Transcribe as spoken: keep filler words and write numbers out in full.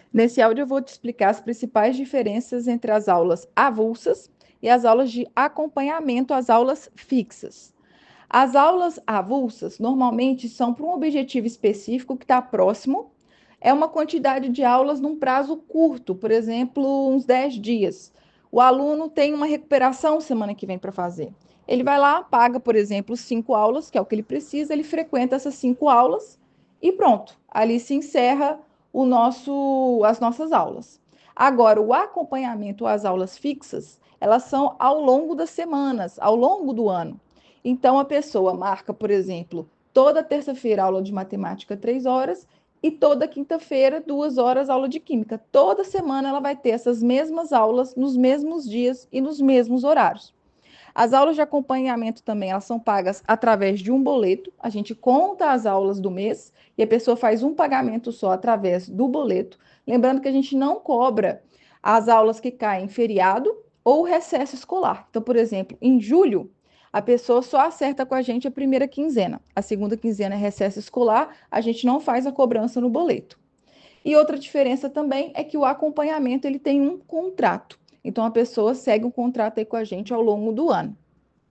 Nesse áudio eu vou te explicar as principais diferenças entre as aulas avulsas e as aulas de acompanhamento às aulas fixas. As aulas avulsas normalmente são para um objetivo específico que está próximo, é uma quantidade de aulas num prazo curto, por exemplo, uns dez dias. O aluno tem uma recuperação semana que vem para fazer. Ele vai lá, paga, por exemplo, cinco aulas, que é o que ele precisa, ele frequenta essas cinco aulas e pronto. Ali se encerra o nosso, as nossas aulas. Agora, o acompanhamento às aulas fixas, elas são ao longo das semanas, ao longo do ano. Então, a pessoa marca, por exemplo, toda terça-feira aula de matemática, três horas, e toda quinta-feira, duas horas, aula de química. Toda semana ela vai ter essas mesmas aulas, nos mesmos dias e nos mesmos horários. As aulas de acompanhamento também, elas são pagas através de um boleto. A gente conta as aulas do mês e a pessoa faz um pagamento só através do boleto. Lembrando que a gente não cobra as aulas que caem em feriado ou recesso escolar. Então, por exemplo, em julho, a pessoa só acerta com a gente a primeira quinzena. A segunda quinzena é recesso escolar, a gente não faz a cobrança no boleto. E outra diferença também é que o acompanhamento ele tem um contrato. Então a pessoa segue um contrato aí com a gente ao longo do ano.